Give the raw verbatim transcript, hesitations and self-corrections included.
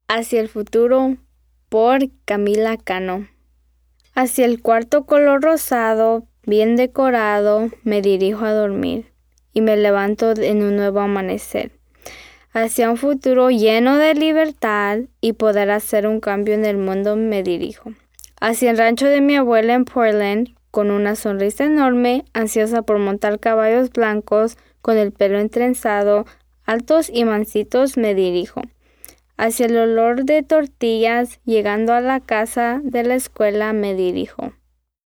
Hacia el futuro, por Camila Cano. Hacia el cuarto color rosado, bien decorado, me dirijo a dormir y me levanto en un nuevo amanecer. Hacia un futuro lleno de libertad y poder hacer un cambio en el mundo me dirijo. Hacia el rancho de mi abuela en Portland, con una sonrisa enorme, ansiosa por montar caballos blancos, con el pelo entrenzado, altos y mansitos me dirijo. Hacia el olor de tortillas, llegando a la casa de la escuela me dirijo.